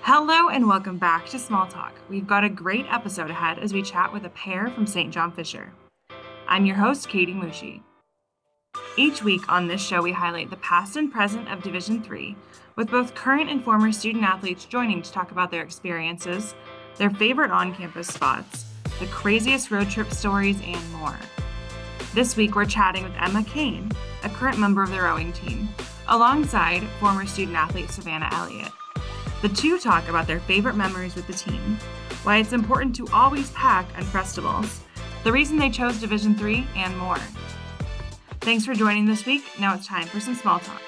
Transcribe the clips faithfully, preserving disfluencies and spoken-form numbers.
Hello and welcome back to Small Talk. We've got a great episode ahead as we chat with a pair from Saint John Fisher. I'm your host, Katie Mushi. Each week on this show, we highlight the past and present of Division three, with both current and former student athletes joining to talk about their experiences, their favorite on-campus spots, the craziest road trip stories, and more. This week, we're chatting with Emma Kane, a current member of the rowing team, alongside former student athlete Savannah Elliott. The two talk about their favorite memories with the team, why it's important to always pack Unfrustables, the reason they chose Division three, and more. Thanks for joining this week. Now it's time for some small talk.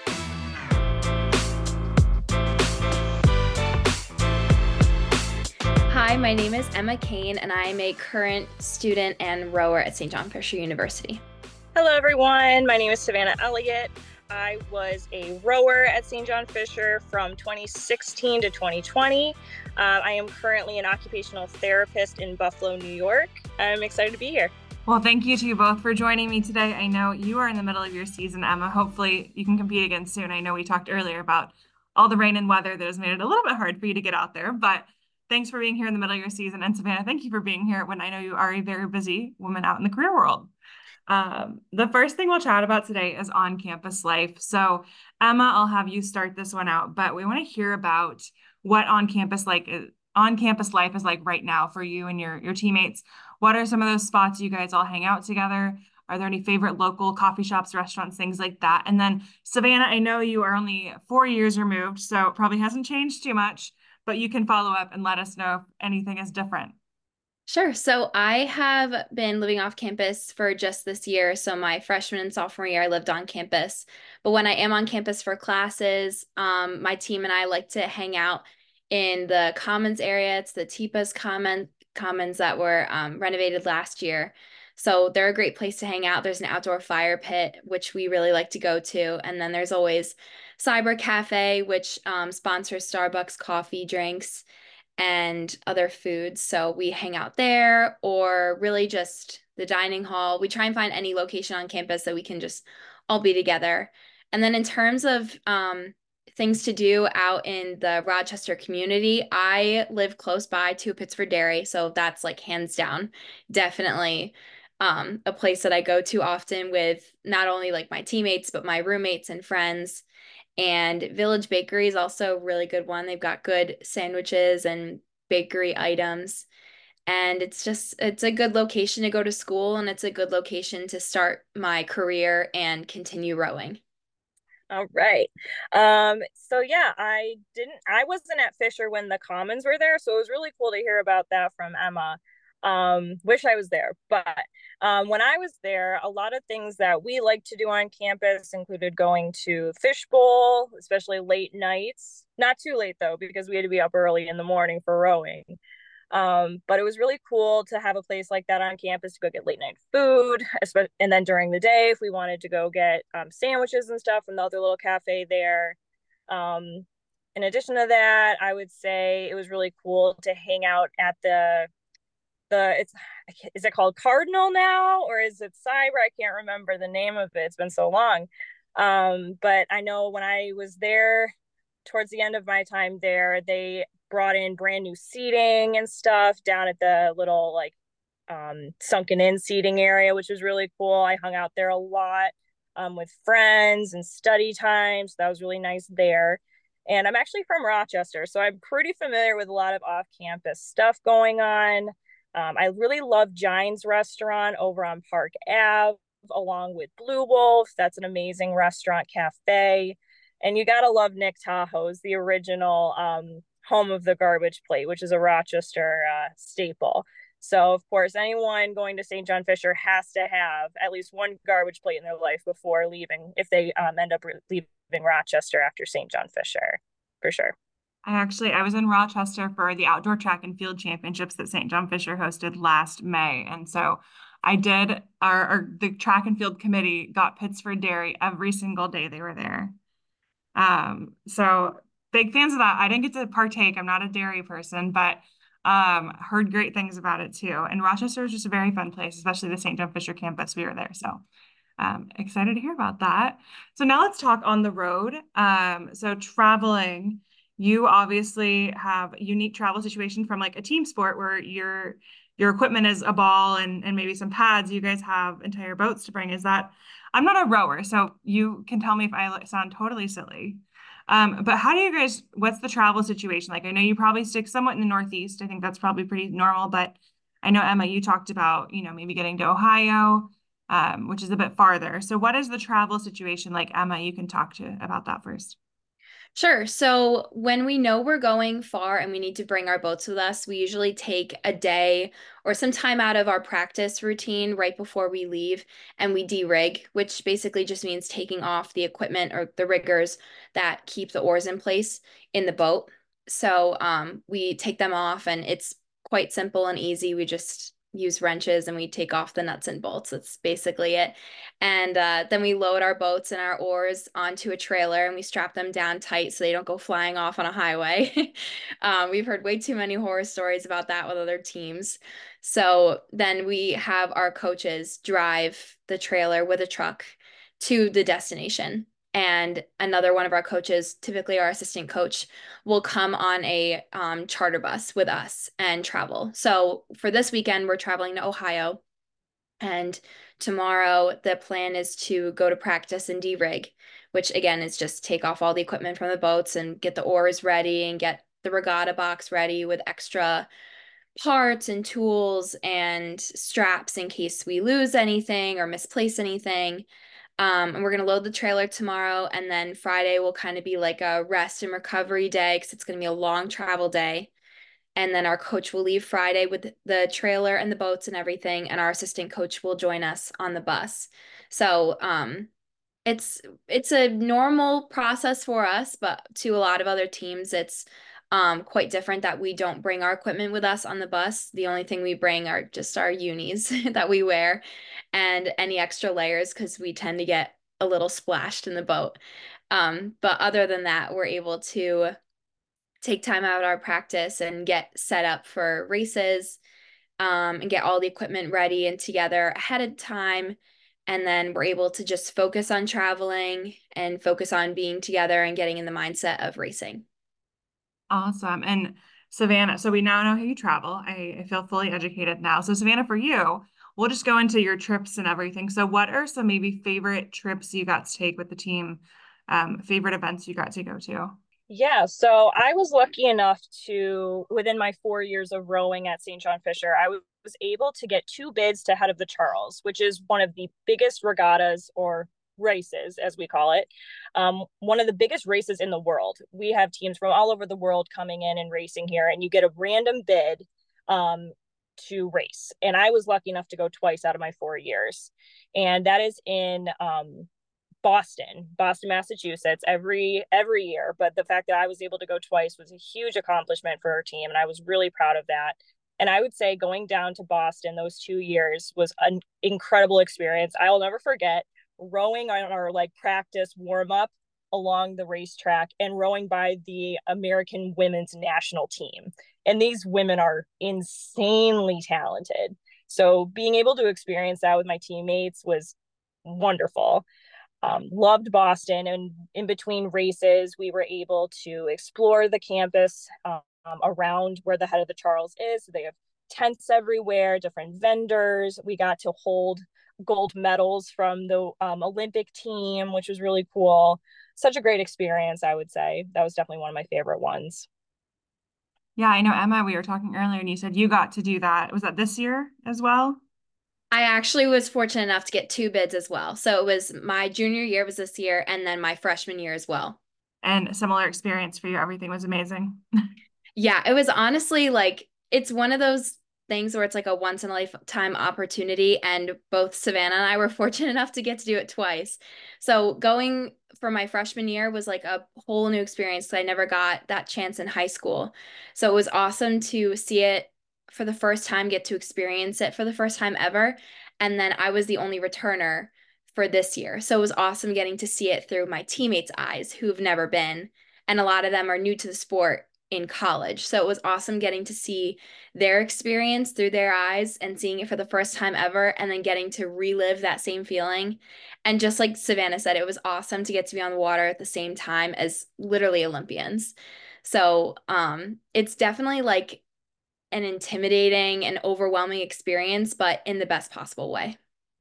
Hi, my name is Emma Kane, and I am a current student and rower at Saint John Fisher University. Hello, everyone. My name is Savannah Elliott. I was a rower at Saint John Fisher from twenty sixteen to twenty twenty. Uh, I am currently an occupational therapist in Buffalo, New York. I'm excited to be here. Well, thank you to you both for joining me today. I know you are in the middle of your season, Emma. Hopefully you can compete again soon. I know we talked earlier about all the rain and weather that has made it a little bit hard for you to get out there, but thanks for being here in the middle of your season. And Savannah, thank you for being here when I know you are a very busy woman out in the career world. Um, the first thing we'll chat about today is on-campus life. So Emma, I'll have you start this one out, but we want to hear about what on-campus like on-campus life is like right now for you and your, your teammates. What are some of those spots you guys all hang out together? Are there any favorite local coffee shops, restaurants, things like that? And then Savannah, I know you are only four years removed, so it probably hasn't changed too much, but you can follow up and let us know if anything is different. Sure. So I have been living off campus for just this year. So my freshman and sophomore year, I lived on campus. But when I am on campus for classes, um, my team and I like to hang out in the Commons area. It's the Tipa's Common, Commons that were um, renovated last year. So they're a great place to hang out. There's an outdoor fire pit, which we really like to go to. And then there's always Cyber Cafe, which um, sponsors Starbucks coffee drinks and other foods. So we hang out there or really just the dining hall. We try and find any location on campus that we can just all be together. And then in terms of um, things to do out in the Rochester community, I live close by to Pittsford Dairy. So that's like hands down, definitely um, a place that I go to often with not only like my teammates, but my roommates and friends. And Village Bakery is also a really good one. They've got good sandwiches and bakery items. And it's just, it's a good location to go to school, and it's a good location to start my career and continue rowing. All right. Um, so yeah, I didn't, I wasn't at Fisher when the Commons were there. So it was really cool to hear about that from Emma. Um, wish I was there, but um, when I was there, a lot of things that we like to do on campus included going to fishbowl, especially late nights. Not too late though, because we had to be up early in the morning for rowing. Um, but it was really cool to have a place like that on campus to go get late night food, and then during the day, if we wanted to go get um, sandwiches and stuff from the other little cafe there. Um, in addition to that, I would say it was really cool to hang out at the the it's is it called Cardinal now, or is it Cyber? I can't remember the name of it. It's been so long. Um, but I know when I was there towards the end of my time there, they brought in brand new seating and stuff down at the little like um, sunken in seating area, which was really cool. I hung out there a lot um, with friends and study time. So that was really nice there. And I'm actually from Rochester, so I'm pretty familiar with a lot of off campus stuff going on. Um, I really love Giants Restaurant over on Park Avenue, along with Blue Wolf. That's an amazing restaurant cafe. And you gotta love Nick Tahoe's, the original um, home of the garbage plate, which is a Rochester uh, staple. So, of course, anyone going to Saint John Fisher has to have at least one garbage plate in their life before leaving, if they um, end up leaving Rochester after Saint John Fisher, for sure. I actually, I was in Rochester for the outdoor track and field championships that Saint John Fisher hosted last May. And so I did, our, our the track and field committee got Pittsford Dairy every single day they were there. Um, so big fans of that. I didn't get to partake. I'm not a dairy person, but um, heard great things about it too. And Rochester is just a very fun place, especially the Saint John Fisher campus. We were there. So um, excited to hear about that. So now let's talk on the road. Um, so traveling, you obviously have a unique travel situation from like a team sport where your your equipment is a ball and and maybe some pads. You guys have entire boats to bring. Is that? I'm not a rower, so you can tell me if I sound totally silly. Um, but how do you guys, what's the travel situation? Like, I know you probably stick somewhat in the Northeast. I think that's probably pretty normal, but I know, Emma, you talked about, you know, maybe getting to Ohio, um, which is a bit farther. So what is the travel situation like? Emma, you can talk to about that first. Sure. So when we know we're going far and we need to bring our boats with us, we usually take a day or some time out of our practice routine right before we leave and we de-rig, which basically just means taking off the equipment or the riggers that keep the oars in place in the boat. So um, we take them off and it's quite simple and easy. We just use wrenches and we take off the nuts and bolts. That's basically it. And uh, then we load our boats and our oars onto a trailer and we strap them down tight so they don't go flying off on a highway. um, we've heard way too many horror stories about that with other teams. So then we have our coaches drive the trailer with a truck to the destination. And another one of our coaches, typically our assistant coach, will come on a um, charter bus with us and travel. So for this weekend, we're traveling to Ohio. And tomorrow, the plan is to go to practice and de-rig, which again is just take off all the equipment from the boats and get the oars ready and get the regatta box ready with extra parts and tools and straps in case we lose anything or misplace anything. Um, and we're going to load the trailer tomorrow. And then Friday will kind of be like a rest and recovery day because it's going to be a long travel day. And then our coach will leave Friday with the trailer and the boats and everything. And our assistant coach will join us on the bus. So um, it's it's a normal process for us, but to a lot of other teams, it's um, quite different that we don't bring our equipment with us on the bus. The only thing we bring are just our unis that we wear and any extra layers because we tend to get a little splashed in the boat. Um, but other than that, we're able to take time out of our practice and get set up for races um, and get all the equipment ready and together ahead of time. And then we're able to just focus on traveling and focus on being together and getting in the mindset of racing. Awesome. And Savannah, so we now know how you travel. I, I feel fully educated now. So Savannah, for you, we'll just go into your trips and everything. So what are some maybe favorite trips you got to take with the team, um, favorite events you got to go to? Yeah, so I was lucky enough to, within my four years of rowing at Saint John Fisher, I was able to get two bids to Head of the Charles, which is one of the biggest regattas or races, as we call it. Um, one of the biggest races in the world. We have teams from all over the world coming in and racing here, and you get a random bid um, to race. And I was lucky enough to go twice out of my four years. And that is in um, Boston, Boston, Massachusetts, every every year. But the fact that I was able to go twice was a huge accomplishment for our team, and I was really proud of that. And I would say going down to Boston those two years was an incredible experience. I'll never forget rowing on our like practice warm up along the racetrack and rowing by the American women's national team. And these women are insanely talented. So being able to experience that with my teammates was wonderful. Um, loved Boston, and in between races, we were able to explore the campus um, around where the Head of the Charles is. So they have tents everywhere, different vendors. We got to hold gold medals from the um, Olympic team, which was really cool. Such a great experience, I would say. That was definitely one of my favorite ones. Yeah, I know, Emma, we were talking earlier and you said you got to do that. Was that this year as well? I actually was fortunate enough to get two bids as well. So it was my junior year was this year and then my freshman year as well. And a similar experience for you. Everything was amazing. Yeah, it was honestly like it's one of those things where it's like a once in a lifetime opportunity. And both Savannah and I were fortunate enough to get to do it twice. So going for my freshman year was like a whole new experience. I never got that chance in high school. So it was awesome to see it for the first time, get to experience it for the first time ever. And then I was the only returner for this year. So it was awesome getting to see it through my teammates' eyes who've never been. And a lot of them are new to the sport in college. So it was awesome getting to see their experience through their eyes and seeing it for the first time ever and then getting to relive that same feeling. And just like Savannah said, it was awesome to get to be on the water at the same time as literally Olympians. So um, it's definitely like an intimidating and overwhelming experience, but in the best possible way.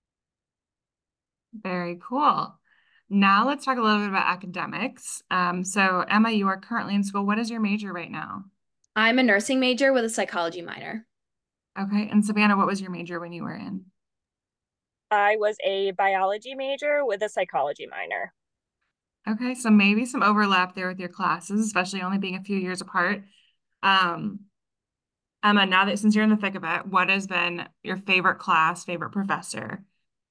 Very cool. Now let's talk a little bit about academics. Um, so Emma, you are currently in school. What is your major right now? I'm a nursing major with a psychology minor. Okay. And Savannah, what was your major when you were in? I was a biology major with a psychology minor. Okay, so maybe some overlap there with your classes, especially only being a few years apart. Um, Emma, now that since you're in the thick of it, what has been your favorite class, favorite professor?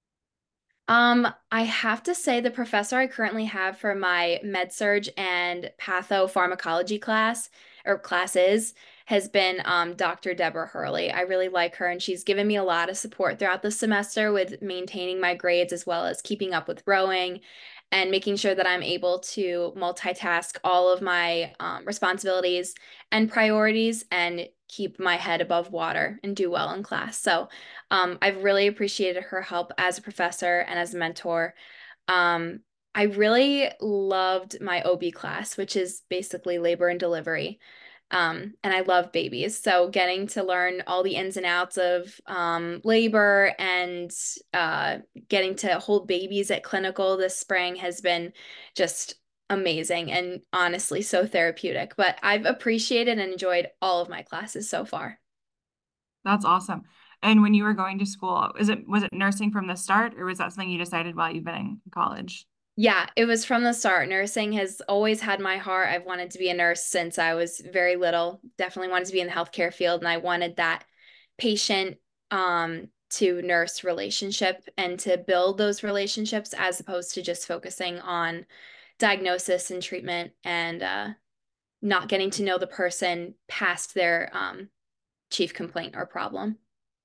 Um, I have to say the professor I currently have for my med surg and pathopharmacology class or classes has been um, Doctor Deborah Hurley. I really like her, and she's given me a lot of support throughout the semester with maintaining my grades as well as keeping up with rowing and making sure that I'm able to multitask all of my um, responsibilities and priorities and keep my head above water and do well in class. So, um, I've really appreciated her help as a professor and as a mentor. Um, I really loved my O B class, which is basically labor and delivery. Um, and I love babies. So getting to learn all the ins and outs of um, labor and uh, getting to hold babies at clinical this spring has been just amazing and honestly so therapeutic. But I've appreciated and enjoyed all of my classes so far. That's awesome. And when you were going to school, is it was it nursing from the start, or was that something you decided while you've been in college? Yeah, it was from the start. Nursing has always had my heart. I've wanted to be a nurse since I was very little. Definitely wanted to be in the healthcare field, and I wanted that patient um, to nurse relationship and to build those relationships as opposed to just focusing on diagnosis and treatment and uh, not getting to know the person past their um, chief complaint or problem.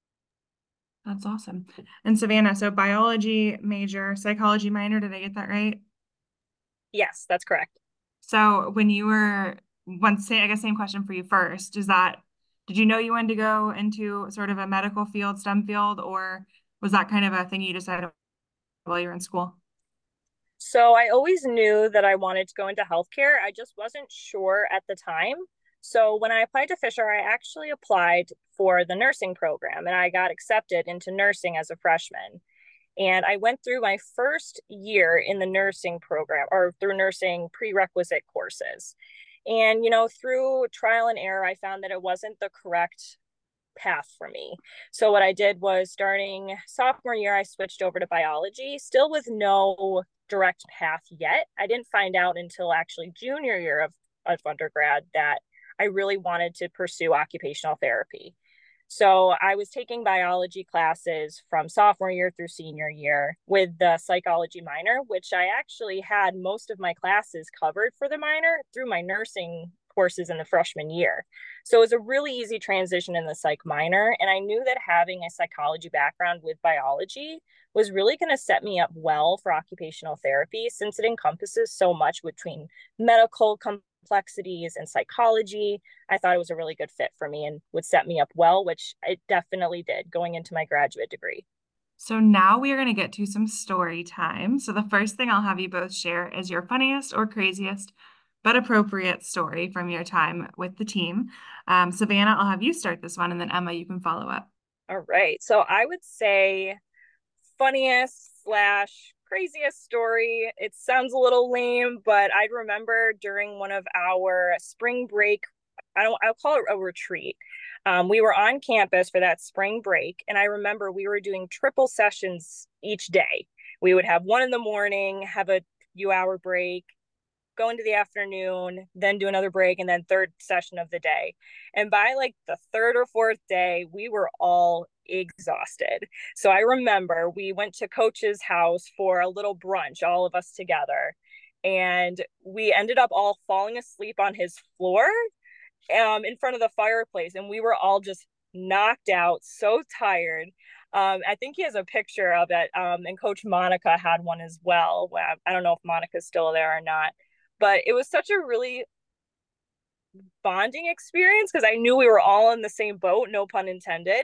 That's awesome. And Savannah, so biology major, psychology minor, did I get that right? Yes, that's correct. So when you were once say I guess same question for you first, is that did you know you wanted to go into sort of a medical field, STEM field, or was that kind of a thing you decided while you were in school? So I always knew that I wanted to go into healthcare. I just wasn't sure at the time. So when I applied to Fisher, I actually applied for the nursing program and I got accepted into nursing as a freshman. And I went through my first year in the nursing program or through nursing prerequisite courses. And, you know, through trial and error, I found that it wasn't the correct path for me. So what I did was starting sophomore year, I switched over to biology, still with no direct path yet. I didn't find out until actually junior year of, of undergrad that I really wanted to pursue occupational therapy. So I was taking biology classes from sophomore year through senior year with the psychology minor, which I actually had most of my classes covered for the minor through my nursing courses in the freshman year. So it was a really easy transition in the psych minor. And I knew that having a psychology background with biology was really going to set me up well for occupational therapy since it encompasses so much between medical complexities and psychology. I thought it was a really good fit for me and would set me up well, which it definitely did going into my graduate degree. So now we are going to get to some story time. So the first thing I'll have you both share is your funniest or craziest but appropriate story from your time with the team. Um, Savannah, I'll have you start this one, and then Emma, you can follow up. All right. So I would say funniest slash craziest story. It sounds a little lame, but I remember during one of our spring break, I don't I'll call it a retreat. Um, we were on campus for that spring break, and I remember we were doing triple sessions each day. We would have one in the morning, have a few hour break, go into the afternoon, then do another break, and then third session of the day. And by like the third or fourth day, we were all exhausted. So I remember we went to Coach's house for a little brunch, all of us together. And we ended up all falling asleep on his floor um, in front of the fireplace. And we were all just knocked out, so tired. Um, I think he has a picture of it. Um, and Coach Monica had one as well. I don't know if Monica's still there or not. But it was such a really bonding experience because I knew we were all in the same boat, no pun intended.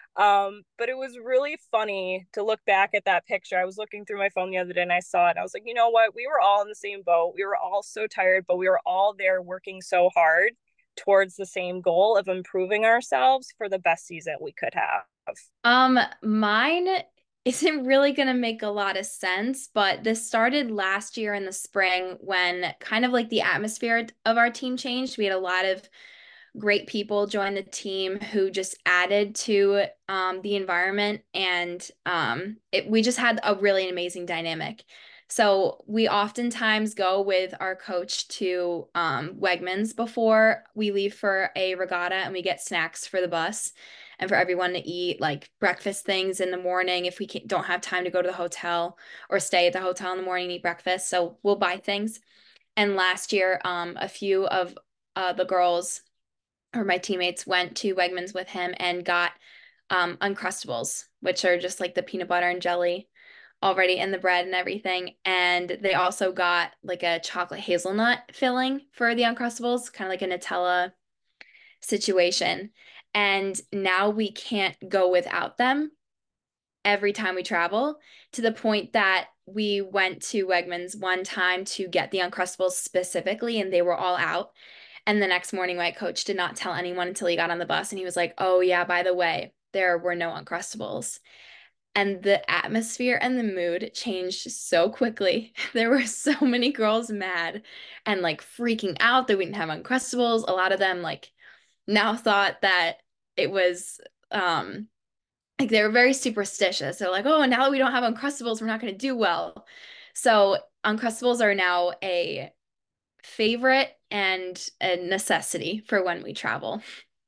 Um, but it was really funny to look back at that picture. I was looking through my phone the other day and I saw it. And I was like, you know what? We were all in the same boat. We were all so tired, but we were all there working so hard towards the same goal of improving ourselves for the best season we could have. Um, mine isn't really going to make a lot of sense, but this started last year in the spring when kind of like the atmosphere of our team changed. We had a lot of great people join the team who just added to um, the environment, and um, it, we just had a really amazing dynamic. So we oftentimes go with our coach to um, Wegmans before we leave for a regatta, and we get snacks for the bus and for everyone to eat, like breakfast things in the morning if we can't, don't have time to go to the hotel or stay at the hotel in the morning and eat breakfast. So we'll buy things. And last year, um, a few of uh, the girls or my teammates went to Wegmans with him and got um, Uncrustables, which are just like the peanut butter and jelly already in the bread and everything. And they also got like a chocolate hazelnut filling for the Uncrustables, kind of like a Nutella situation. And now we can't go without them every time we travel, to the point that we went to Wegmans one time to get the Uncrustables specifically, and they were all out. And the next morning, my coach did not tell anyone until he got on the bus. And he was like, oh, yeah, by the way, there were no Uncrustables. And the atmosphere and the mood changed so quickly. There were so many girls mad and like freaking out that we didn't have Uncrustables. A lot of them like now thought that it was um like they were very superstitious. They're like, oh, now that we don't have Uncrustables, we're not going to do well. So Uncrustables are now a favorite and a necessity for when we travel.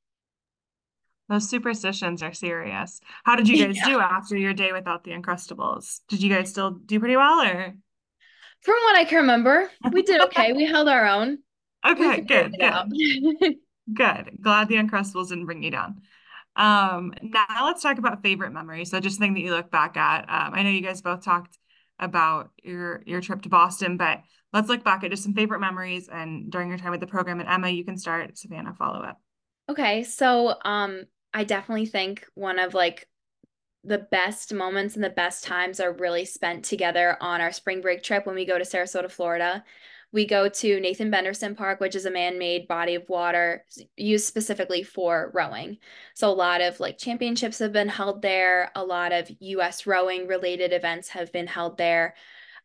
Those superstitions are serious. How did you guys Yeah. do after your day without the Uncrustables? Did you guys still do pretty well, or? From what I can remember, we did okay. We held our own. We Okay, figured good, it out. good, good. Glad the Uncrustables didn't bring you down. Um, now let's talk about favorite memories. So just something that you look back at. Um, I know you guys both talked about your your trip to Boston, but let's look back at just some favorite memories and during your time with the program. And Emma, you can start. Savannah, follow up. Okay, so um I definitely think one of like the best moments and the best times are really spent together on our spring break trip when we go to Sarasota, Florida. We go to Nathan Benderson Park, which is a man-made body of water used specifically for rowing. So a lot of like championships have been held there. A lot of U S rowing related events have been held there.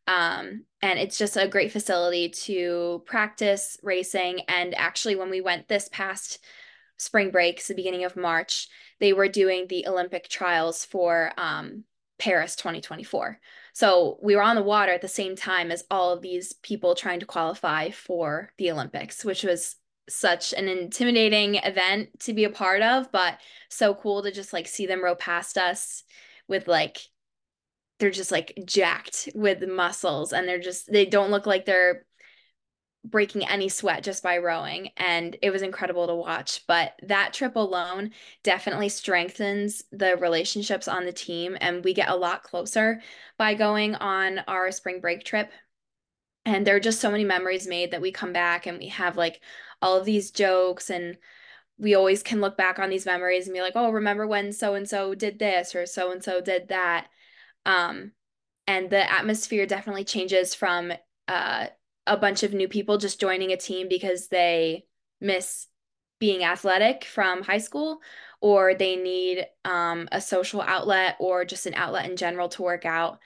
Um, and it's just a great facility to practice racing. And actually, when we went this past spring breaks, the beginning of March, they were doing the Olympic trials for um, Paris twenty twenty-four. So we were on the water at the same time as all of these people trying to qualify for the Olympics, which was such an intimidating event to be a part of, but so cool to just like see them row past us with like they're just like jacked with muscles, and they're just they don't look like they're breaking any sweat just by rowing, and it was incredible to watch. But that trip alone definitely strengthens the relationships on the team, and we get a lot closer by going on our spring break trip. And there are just so many memories made that we come back and we have like all of these jokes, and we always can look back on these memories and be like, oh, remember when so and so did this or so and so did that. Um, and the atmosphere definitely changes from uh, a bunch of new people just joining a team because they miss being athletic from high school, or they need um, a social outlet or just an outlet in general to work out.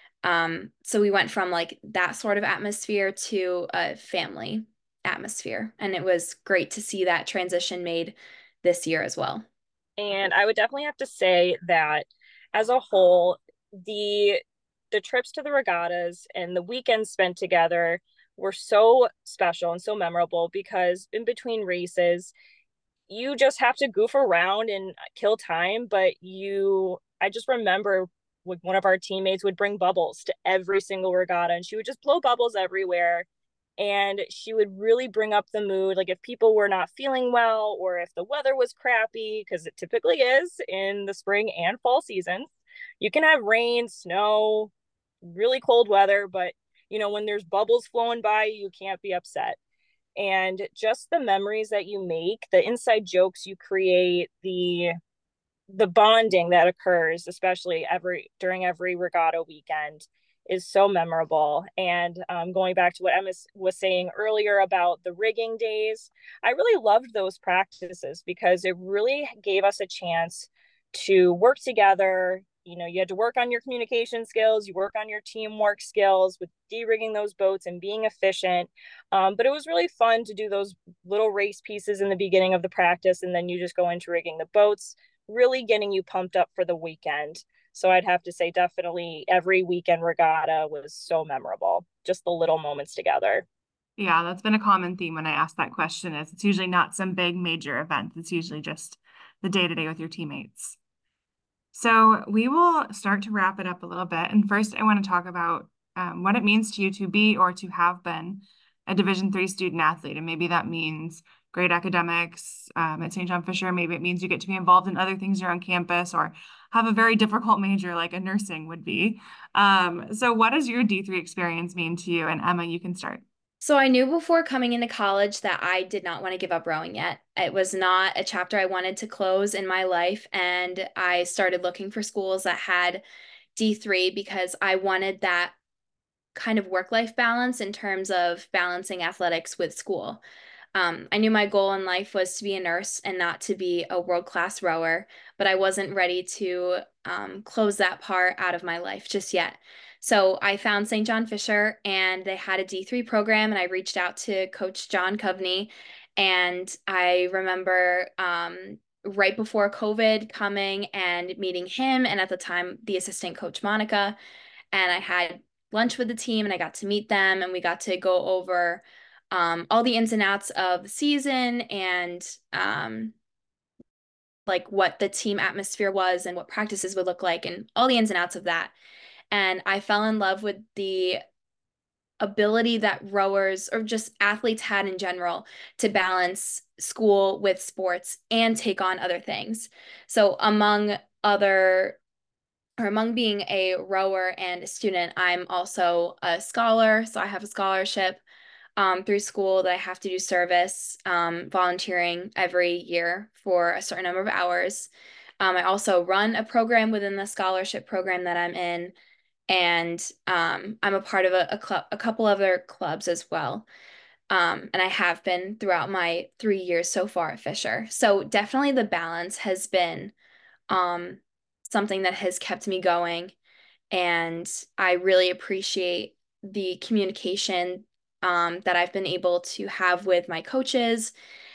Um, so we went from like that sort of atmosphere to a family atmosphere, and it was great to see that transition made this year as well. And I would definitely have to say that as a whole, the the trips to the regattas and the weekends spent together were so special and so memorable because in between races, you just have to goof around and kill time. But you, I just remember one of our teammates would bring bubbles to every single regatta and she would just blow bubbles everywhere. And she would really bring up the mood. Like if people were not feeling well or if the weather was crappy, because it typically is in the spring and fall seasons, you can have rain, snow, really cold weather, but you know, when there's bubbles flowing by, you can't be upset. And just the memories that you make, the inside jokes you create, the the bonding that occurs, especially every during every regatta weekend, is so memorable. And um, going back to what Emma was saying earlier about the rigging days, I really loved those practices because it really gave us a chance to work together. You know, you had to work on your communication skills, you work on your teamwork skills with de-rigging those boats and being efficient. Um, but it was really fun to do those little race pieces in the beginning of the practice, and then you just go into rigging the boats, really getting you pumped up for the weekend. So I'd have to say definitely every weekend regatta was so memorable, just the little moments together. Yeah, that's been a common theme when I ask that question is it's usually not some big major event. It's usually just the day-to-day with your teammates. So we will start to wrap it up a little bit. And first I want to talk about um, what it means to you to be or to have been a Division three student athlete. And maybe that means great academics um, at Saint John Fisher. Maybe it means you get to be involved in other things around campus or have a very difficult major like a nursing would be. Um, so what does your D three experience mean to you? And Emma, you can start. So I knew before coming into college that I did not want to give up rowing yet. It was not a chapter I wanted to close in my life, and I started looking for schools that had D three because I wanted that kind of work-life balance in terms of balancing athletics with school. Um, I knew my goal in life was to be a nurse and not to be a world-class rower, but I wasn't ready to um, close that part out of my life just yet. So I found Saint John Fisher, and they had a D three program, and I reached out to Coach John Coveney, and I remember um, right before COVID coming and meeting him, and at the time the assistant coach Monica, and I had lunch with the team and I got to meet them, and we got to go over um, all the ins and outs of the season and um, like what the team atmosphere was and what practices would look like and all the ins and outs of that. And I fell in love with the ability that rowers or just athletes had in general to balance school with sports and take on other things. So among other or among being a rower and a student, I'm also a scholar. So I have a scholarship um, through school that I have to do service, um, volunteering every year for a certain number of hours. Um, I also run a program within the scholarship program that I'm in, and um, I'm a part of a, a club, a couple other clubs as well. Um, and I have been throughout my three years so far at Fisher. So definitely the balance has been um, something that has kept me going. And I really appreciate the communication um, that I've been able to have with my coaches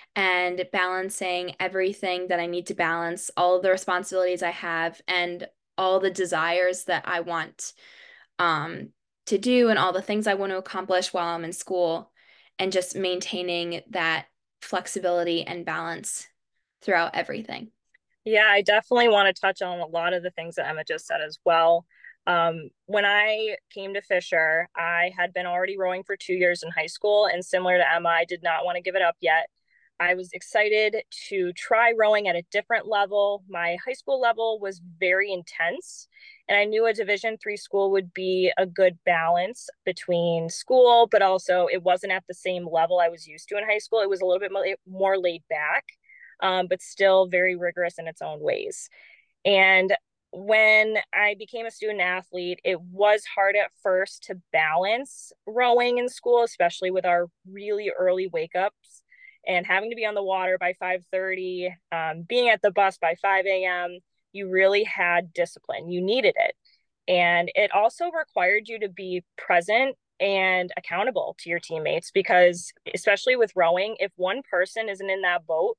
and balancing everything that I need to balance, all of the responsibilities I have, and all the desires that I want um, to do, and all the things I want to accomplish while I'm in school, and just maintaining that flexibility and balance throughout everything. Yeah, I definitely want to touch on a lot of the things that Emma just said as well. Um, when I came to Fisher, I had been already rowing for two years in high school, and similar to Emma, I did not want to give it up yet. I was excited to try rowing at a different level. My high school level was very intense, and I knew a Division three school would be a good balance between school, but also it wasn't at the same level I was used to in high school. It was a little bit more laid back, um, but still very rigorous in its own ways. And when I became a student athlete, it was hard at first to balance rowing in school, especially with our really early wake ups and having to be on the water by five thirty, um, being at the bus by five a.m. You really had discipline. You needed it. And it also required you to be present and accountable to your teammates because, especially with rowing, if one person isn't in that boat,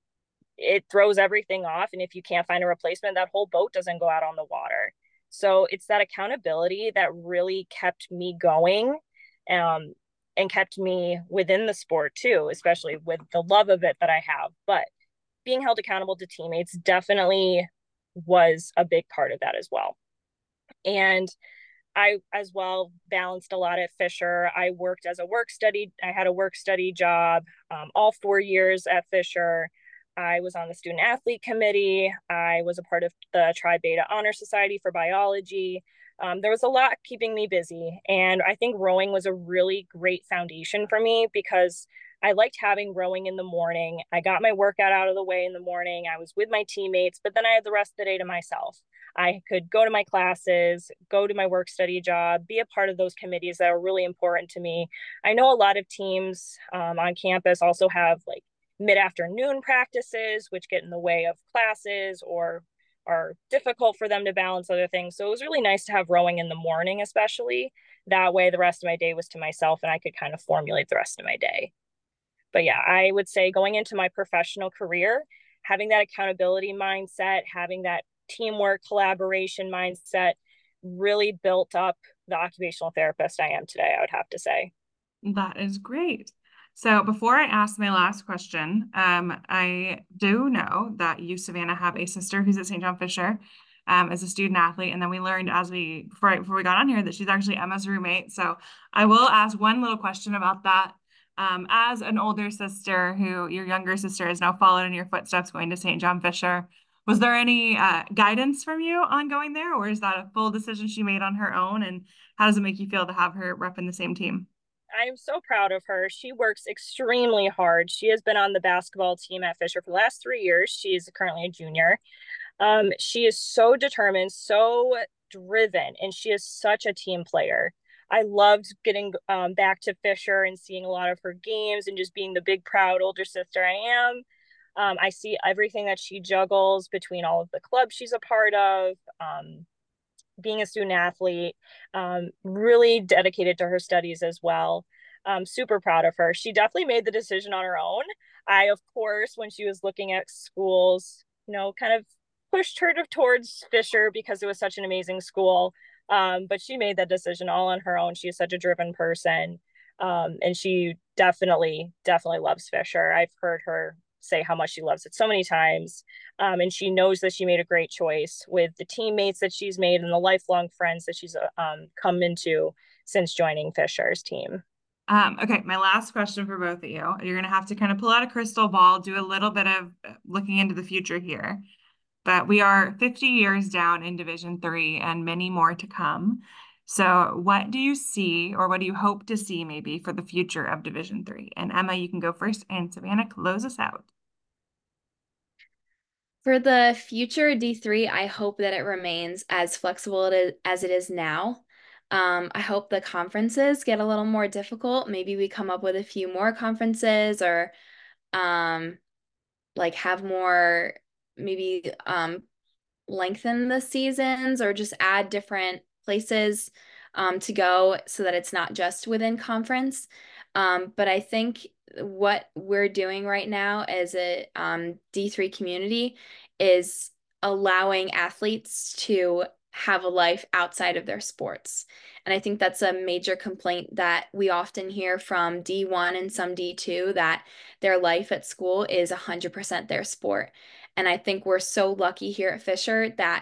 it throws everything off. And if you can't find a replacement, that whole boat doesn't go out on the water. So it's that accountability that really kept me going um, and kept me within the sport too, especially with the love of it that I have. But being held accountable to teammates definitely was a big part of that as well. And I as well balanced a lot at Fisher. I worked as a work study. I had a work study job um, all four years at Fisher. I was on the student athlete committee. I was a part of the Tri Beta Honor Society for biology. Um, there was a lot keeping me busy. And I think rowing was a really great foundation for me because I liked having rowing in the morning. I got my workout out of the way in the morning. I was with my teammates, but then I had the rest of the day to myself. I could go to my classes, go to my work study job, be a part of those committees that are really important to me. I know a lot of teams um, on campus also have like mid-afternoon practices, which get in the way of classes or are difficult for them to balance other things. So it was really nice to have rowing in the morning, especially. That way, the rest of my day was to myself and I could kind of formulate the rest of my day. But yeah, I would say going into my professional career, having that accountability mindset, having that teamwork, collaboration mindset really built up the occupational therapist I am today, I would have to say. That is great. So before I ask my last question, um, I do know that you, Savannah, have a sister who's at Saint John Fisher um, as a student athlete. And then we learned as we, before, before we got on here, that she's actually Emma's roommate. So I will ask one little question about that. Um, as an older sister who your younger sister has now followed in your footsteps going to Saint John Fisher, was there any uh, guidance from you on going there, or is that a full decision she made on her own? And how does it make you feel to have her rep in the same team? I'm so proud of her. She works extremely hard. She has been on the basketball team at Fisher for the last three years. She is currently a junior. Um, she is so determined, so driven, and she is such a team player. I loved getting um, back to Fisher and seeing a lot of her games and just being the big, proud older sister I am. Um, I see everything that she juggles between all of the clubs she's a part of, um, being a student athlete, um, really dedicated to her studies as well. Um, super proud of her. She definitely made the decision on her own. I, of course, when she was looking at schools, you know, kind of pushed her to, towards Fisher because it was such an amazing school. Um, but she made that decision all on her own. She is such a driven person. Um, and she definitely, definitely loves Fisher. I've heard her say how much she loves it so many times. Um, and she knows that she made a great choice with the teammates that she's made and the lifelong friends that she's um, come into since joining Fisher's team. Um, okay, my last question for both of you. You're going to have to kind of pull out a crystal ball, do a little bit of uh, looking into the future here. But we are fifty years down in Division Three and many more to come. So what do you see, or what do you hope to see maybe for the future of Division Three? And Emma, you can go first, and Savannah, close us out. For the future D three, I hope that it remains as flexible as it is now. Um, I hope the conferences get a little more difficult. Maybe we come up with a few more conferences or um, like have more, maybe um, lengthen the seasons or just add different places um, to go so that it's not just within conference. Um, but I think what we're doing right now as a um, D three community is allowing athletes to have a life outside of their sports. And I think that's a major complaint that we often hear from D one and some D two, that their life at school is one hundred percent their sport. And I think we're so lucky here at Fisher that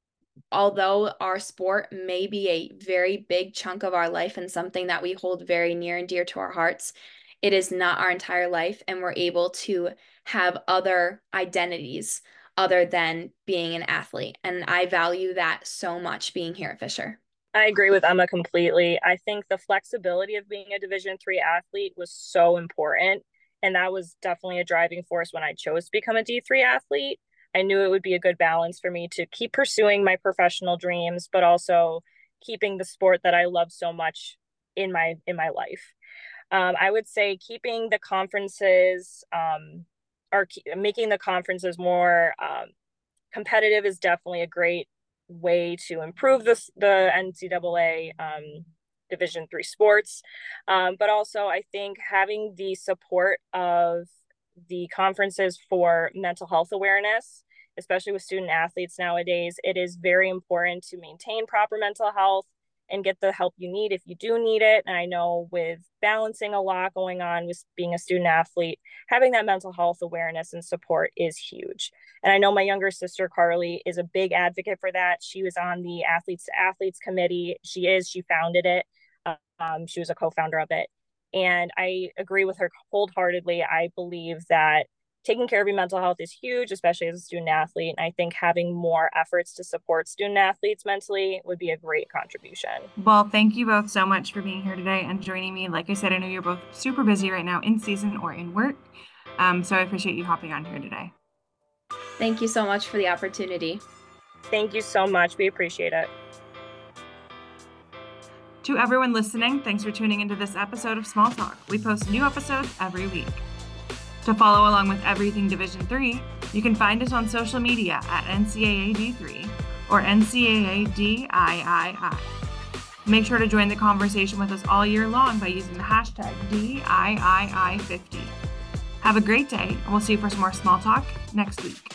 although our sport may be a very big chunk of our life and something that we hold very near and dear to our hearts, it is not our entire life, and we're able to have other identities other than being an athlete. And I value that so much being here at Fisher. I agree with Emma completely. I think the flexibility of being a Division three athlete was so important. And that was definitely a driving force when I chose to become a D three athlete. I knew it would be a good balance for me to keep pursuing my professional dreams, but also keeping the sport that I love so much in my in my life. Um, I would say keeping the conferences um, or keep, making the conferences more um, competitive is definitely a great way to improve this, the N C double A um, Division three sports. Um, but also, I think having the support of the conferences for mental health awareness, especially with student athletes nowadays, it is very important to maintain proper mental health and get the help you need if you do need it. And I know with balancing a lot going on with being a student athlete, having that mental health awareness and support is huge. And I know my younger sister, Carly, is a big advocate for that. She was on the Athletes to Athletes committee. She is, she founded it. Um, she was a co-founder of it. And I agree with her wholeheartedly. I believe that taking care of your mental health is huge, especially as a student athlete. And I think having more efforts to support student athletes mentally would be a great contribution. Well, thank you both so much for being here today and joining me. Like I said, I know you're both super busy right now in season or in work. Um, so I appreciate you hopping on here today. Thank you so much for the opportunity. Thank you so much. We appreciate it. To everyone listening, thanks for tuning into this episode of Small Talk. We post new episodes every week. To follow along with everything Division three, you can find us on social media at N C A A D three or N C A A D I I I. Make sure to join the conversation with us all year long by using the hashtag D I I I fifty. Have a great day, and we'll see you for some more Small Talk next week.